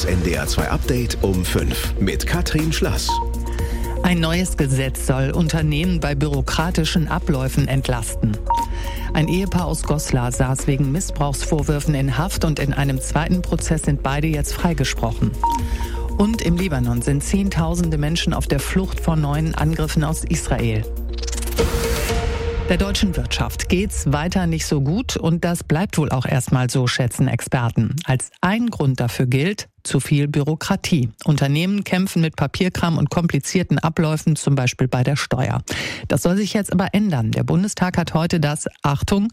Das NDR2 Update um 5 mit Katrin Schlass. Ein neues Gesetz soll Unternehmen bei bürokratischen Abläufen entlasten. Ein Ehepaar aus Goslar saß wegen Missbrauchsvorwürfen in Haft und in einem zweiten Prozess sind beide jetzt freigesprochen. Und im Libanon sind Zehntausende Menschen auf der Flucht vor neuen Angriffen aus Israel. Der deutschen Wirtschaft geht's weiter nicht so gut und das bleibt wohl auch erstmal so, schätzen Experten. Als ein Grund dafür gilt zu viel Bürokratie. Unternehmen kämpfen mit Papierkram und komplizierten Abläufen, zum Beispiel bei der Steuer. Das soll sich jetzt aber ändern. Der Bundestag hat heute das, Achtung,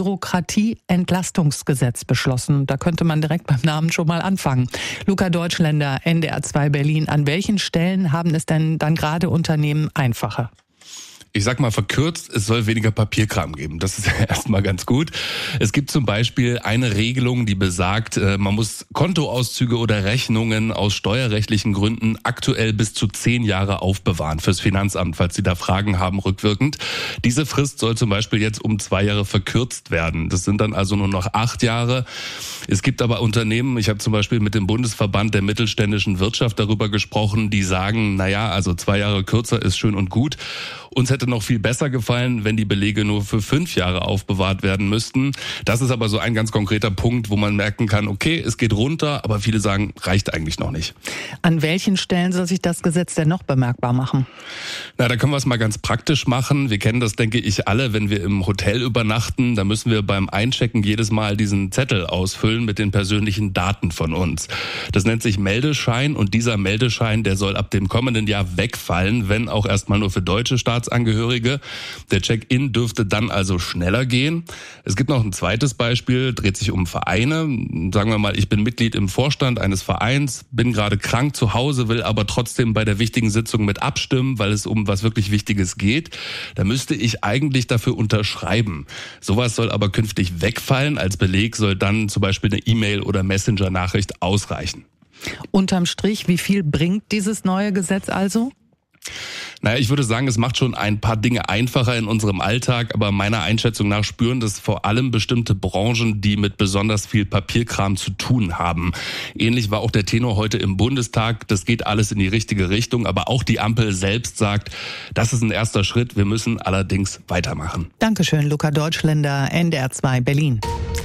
Bürokratieentlastungsgesetz beschlossen. Da könnte man direkt beim Namen schon mal anfangen. Luca Deutschländer, NDR2 Berlin. An welchen Stellen haben es denn dann gerade Unternehmen einfacher? Ich sag mal verkürzt, es soll weniger Papierkram geben. Das ist ja erstmal ganz gut. Es gibt zum Beispiel eine Regelung, die besagt, man muss Kontoauszüge oder Rechnungen aus steuerrechtlichen Gründen aktuell bis zu 10 Jahre aufbewahren fürs Finanzamt, falls Sie da Fragen haben rückwirkend. Diese Frist soll zum Beispiel jetzt um 2 Jahre verkürzt werden. Das sind dann also nur noch 8 Jahre. Es gibt aber Unternehmen, ich habe zum Beispiel mit dem Bundesverband der mittelständischen Wirtschaft darüber gesprochen, die sagen, naja, also 2 Jahre kürzer ist schön und gut. Uns hätte noch viel besser gefallen, wenn die Belege nur für 5 Jahre aufbewahrt werden müssten. Das ist aber so ein ganz konkreter Punkt, wo man merken kann, okay, es geht runter, aber viele sagen, reicht eigentlich noch nicht. An welchen Stellen soll sich das Gesetz denn noch bemerkbar machen? Na, da können wir es mal ganz praktisch machen. Wir kennen das, denke ich, alle, wenn wir im Hotel übernachten, da müssen wir beim Einchecken jedes Mal diesen Zettel ausfüllen mit den persönlichen Daten von uns. Das nennt sich Meldeschein und dieser Meldeschein, der soll ab dem kommenden Jahr wegfallen, wenn auch erstmal nur für deutsche Staatsangehörige. Der Check-in dürfte dann also schneller gehen. Es gibt noch ein zweites Beispiel, dreht sich um Vereine. Sagen wir mal, ich bin Mitglied im Vorstand eines Vereins, bin gerade krank zu Hause, will aber trotzdem bei der wichtigen Sitzung mit abstimmen, weil es um was wirklich Wichtiges geht. Da müsste ich eigentlich dafür unterschreiben. Sowas soll aber künftig wegfallen. Als Beleg soll dann zum Beispiel eine E-Mail oder Messenger-Nachricht ausreichen. Unterm Strich, wie viel bringt dieses neue Gesetz also? Naja, ich würde sagen, es macht schon ein paar Dinge einfacher in unserem Alltag, aber meiner Einschätzung nach spüren das vor allem bestimmte Branchen, die mit besonders viel Papierkram zu tun haben. Ähnlich war auch der Tenor heute im Bundestag. Das geht alles in die richtige Richtung, aber auch die Ampel selbst sagt, das ist ein erster Schritt, wir müssen allerdings weitermachen. Dankeschön, Luca Deutschländer, NDR2 Berlin.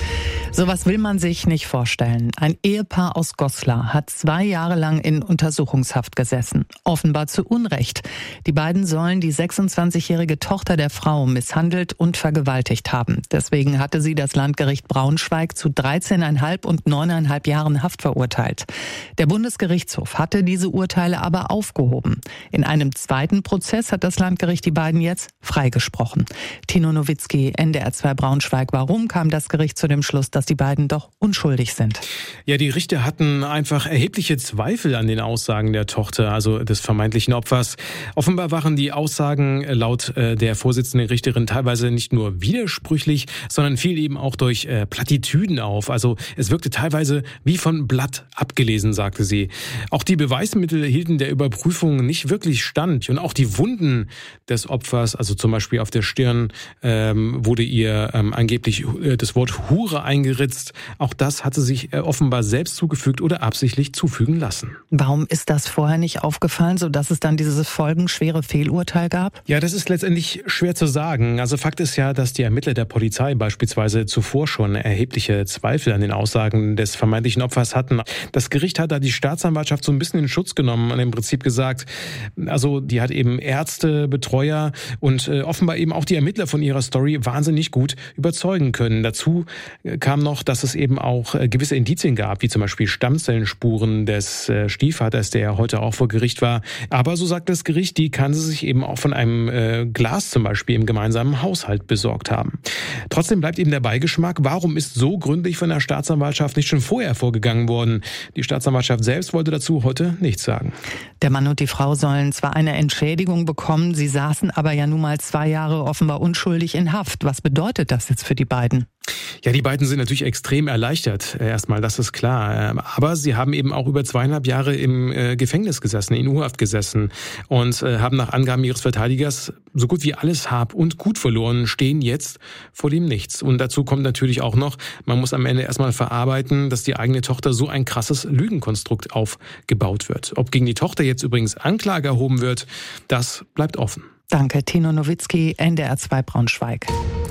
Sowas will man sich nicht vorstellen. Ein Ehepaar aus Goslar hat 2 Jahre lang in Untersuchungshaft gesessen. Offenbar zu Unrecht. Die beiden sollen die 26-jährige Tochter der Frau misshandelt und vergewaltigt haben. Deswegen hatte sie das Landgericht Braunschweig zu 13,5 und 9,5 Jahren Haft verurteilt. Der Bundesgerichtshof hatte diese Urteile aber aufgehoben. In einem zweiten Prozess hat das Landgericht die beiden jetzt freigesprochen. Tino Nowitzki, NDR2 Braunschweig. Warum kam das Gericht zu dem Schluss, dass die beiden doch unschuldig sind? Ja, die Richter hatten einfach erhebliche Zweifel an den Aussagen der Tochter, also des vermeintlichen Opfers. Offenbar waren die Aussagen laut der Vorsitzenden Richterin teilweise nicht nur widersprüchlich, sondern fiel eben auch durch Plattitüden auf. Also es wirkte teilweise wie von Blatt abgelesen, sagte sie. Auch die Beweismittel hielten der Überprüfung nicht wirklich stand. Und auch die Wunden des Opfers, also zum Beispiel auf der Stirn, wurde ihr angeblich das Wort Hure eingeritzt. Auch das hatte sich offenbar selbst zugefügt oder absichtlich zufügen lassen. Warum ist das vorher nicht aufgefallen, sodass es dann dieses folgenschwere Fehlurteil gab? Ja, das ist letztendlich schwer zu sagen. Also Fakt ist ja, dass die Ermittler der Polizei beispielsweise zuvor schon erhebliche Zweifel an den Aussagen des vermeintlichen Opfers hatten. Das Gericht hat da die Staatsanwaltschaft so ein bisschen in Schutz genommen und im Prinzip gesagt, also die hat eben Ärzte, Betreuer und offenbar eben auch die Ermittler von ihrer Story wahnsinnig gut überzeugen können. Dazu kam noch, dass es eben auch gewisse Indizien gab, wie zum Beispiel Stammzellenspuren des Stiefvaters, der heute auch vor Gericht war. Aber so sagt das Gericht, die kann sie sich eben auch von einem Glas zum Beispiel im gemeinsamen Haushalt besorgt haben. Trotzdem bleibt eben der Beigeschmack, warum ist so gründlich von der Staatsanwaltschaft nicht schon vorher vorgegangen worden? Die Staatsanwaltschaft selbst wollte dazu heute nichts sagen. Der Mann und die Frau sollen zwar eine Entschädigung bekommen, sie saßen aber ja nun mal 2 Jahre offenbar unschuldig in Haft. Was bedeutet das jetzt für die beiden? Ja, die beiden sind natürlich extrem erleichtert, erstmal, das ist klar. Aber sie haben eben auch über 2,5 Jahre im Gefängnis gesessen, in U-Haft gesessen und haben nach Angaben ihres Verteidigers so gut wie alles Hab und Gut verloren, stehen jetzt vor dem Nichts. Und dazu kommt natürlich auch noch, man muss am Ende erstmal verarbeiten, dass die eigene Tochter so ein krasses Lügenkonstrukt aufgebaut wird. Ob gegen die Tochter jetzt übrigens Anklage erhoben wird, das bleibt offen. Danke, Tino Nowitzki, NDR 2 Braunschweig.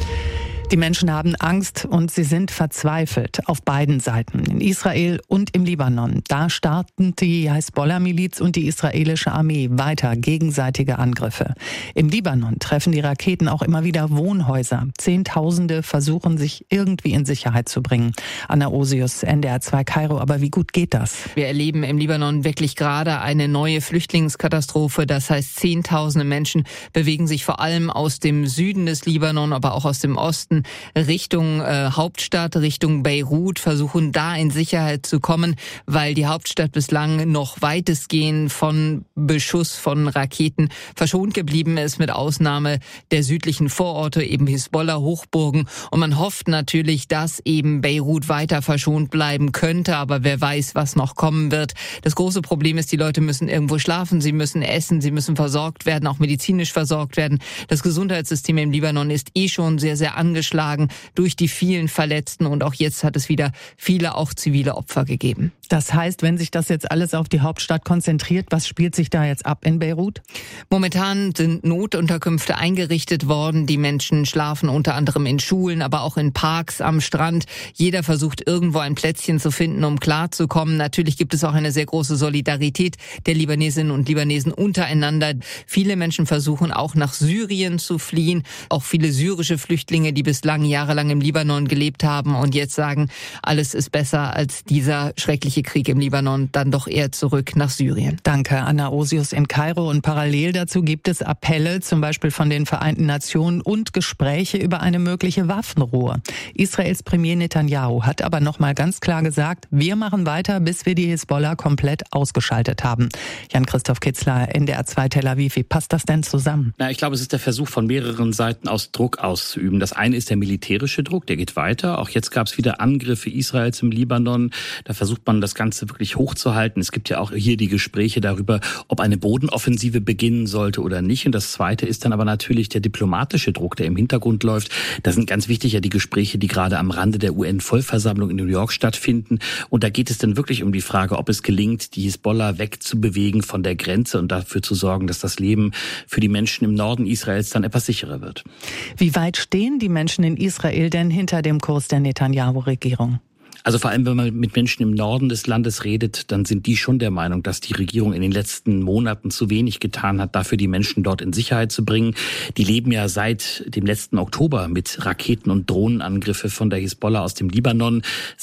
Die Menschen haben Angst und sie sind verzweifelt auf beiden Seiten, in Israel und im Libanon. Da starten die Hisbollah-Miliz und die israelische Armee weiter gegenseitige Angriffe. Im Libanon treffen die Raketen auch immer wieder Wohnhäuser. Zehntausende versuchen, sich irgendwie in Sicherheit zu bringen. Anna Osius, NDR 2 Kairo. Aber wie gut geht das? Wir erleben im Libanon wirklich gerade eine neue Flüchtlingskatastrophe. Das heißt, Zehntausende Menschen bewegen sich vor allem aus dem Süden des Libanon, aber auch aus dem Osten Richtung Hauptstadt, Richtung Beirut, versuchen da in Sicherheit zu kommen, weil die Hauptstadt bislang noch weitestgehend von Beschuss von Raketen verschont geblieben ist, mit Ausnahme der südlichen Vororte, eben Hisbollah-Hochburgen. Und man hofft natürlich, dass eben Beirut weiter verschont bleiben könnte, aber wer weiß, was noch kommen wird. Das große Problem ist, die Leute müssen irgendwo schlafen, sie müssen essen, sie müssen versorgt werden, auch medizinisch versorgt werden. Das Gesundheitssystem im Libanon ist schon sehr, sehr angeschlagen durch die vielen Verletzten und auch jetzt hat es wieder viele auch zivile Opfer gegeben. Das heißt, wenn sich das jetzt alles auf die Hauptstadt konzentriert, was spielt sich da jetzt ab in Beirut? Momentan sind Notunterkünfte eingerichtet worden. Die Menschen schlafen unter anderem in Schulen, aber auch in Parks am Strand. Jeder versucht irgendwo ein Plätzchen zu finden, um klarzukommen. Natürlich gibt es auch eine sehr große Solidarität der Libanesinnen und Libanesen untereinander. Viele Menschen versuchen auch nach Syrien zu fliehen. Auch viele syrische Flüchtlinge, die bislang jahrelang im Libanon gelebt haben und jetzt sagen, alles ist besser als dieser schreckliche Krieg im Libanon, dann doch eher zurück nach Syrien. Danke, Anna Osius in Kairo. Und parallel dazu gibt es Appelle, zum Beispiel von den Vereinten Nationen und Gespräche über eine mögliche Waffenruhe. Israels Premier Netanyahu hat aber nochmal ganz klar gesagt, wir machen weiter, bis wir die Hisbollah komplett ausgeschaltet haben. Jan-Christoph Kitzler, NDR 2 Tel Aviv. Wie passt das denn zusammen? Ich glaube, es ist der Versuch von mehreren Seiten aus, Druck auszuüben. Das eine ist der militärische Druck, der geht weiter. Auch jetzt gab es wieder Angriffe Israels im Libanon. Da versucht man, das Ganze wirklich hochzuhalten. Es gibt ja auch hier die Gespräche darüber, ob eine Bodenoffensive beginnen sollte oder nicht. Und das Zweite ist dann aber natürlich der diplomatische Druck, der im Hintergrund läuft. Da sind ganz wichtig ja die Gespräche, die gerade am Rande der UN-Vollversammlung in New York stattfinden. Und da geht es dann wirklich um die Frage, ob es gelingt, die Hisbollah wegzubewegen von der Grenze und dafür zu sorgen, dass das Leben für die Menschen im Norden Israels dann etwas sicherer wird. Wie weit stehen die Menschen in Israel denn hinter dem Kurs der Netanyahu-Regierung? Also vor allem, wenn man mit Menschen im Norden des Landes redet, dann sind die schon der Meinung, dass die Regierung in den letzten Monaten zu wenig getan hat, dafür die Menschen dort in Sicherheit zu bringen. Die leben ja seit dem letzten Oktober mit Raketen- und Drohnenangriffe von der Hisbollah aus dem Libanon.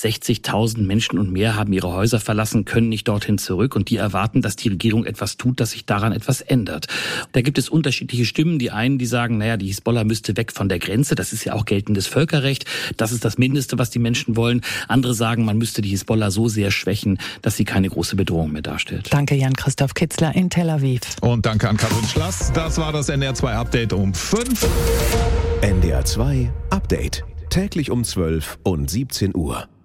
60.000 Menschen und mehr haben ihre Häuser verlassen, können nicht dorthin zurück und die erwarten, dass die Regierung etwas tut, dass sich daran etwas ändert. Da gibt es unterschiedliche Stimmen. Die einen, die sagen, die Hisbollah müsste weg von der Grenze. Das ist ja auch geltendes Völkerrecht. Das ist das Mindeste, was die Menschen wollen. Andere sagen, man müsste die Hisbollah so sehr schwächen, dass sie keine große Bedrohung mehr darstellt. Danke, Jan-Christoph Kitzler in Tel Aviv. Und danke an Katrin Schlass. Das war das NDR 2 Update um 5. NDR 2 Update. Täglich um 12 und 17 Uhr.